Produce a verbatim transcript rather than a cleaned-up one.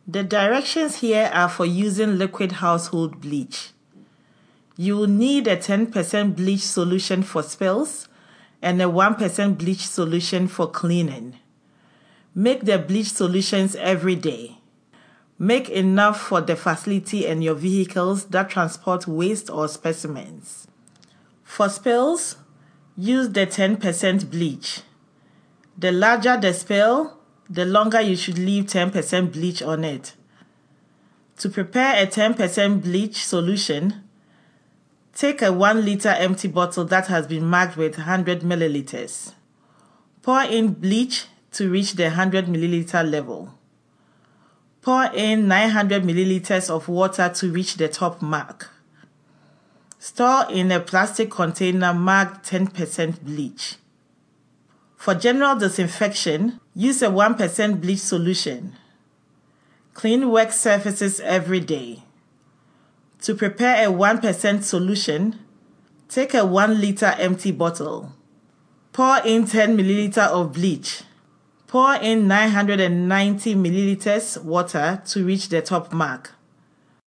The directions here are for using liquid household bleach. You will need a ten percent bleach solution for spills and a one percent bleach solution for cleaning. Make the bleach solutions every day. Make enough for the facility and your vehicles that transport waste or specimens. For spills, use the ten percent bleach. The larger the spill, the longer you should leave ten percent bleach on it. To prepare a ten percent bleach solution, take a one liter empty bottle that has been marked with one hundred milliliters. Pour in bleach to reach the one hundred milliliter level. Pour in nine hundred milliliters of water to reach the top mark. Store in a plastic container marked ten percent bleach. For general disinfection, use a one percent bleach solution. Clean work surfaces every day. To prepare a one percent solution, take a one liter empty bottle. Pour in ten milliliters of bleach. Pour in nine hundred ninety milliliters water to reach the top mark.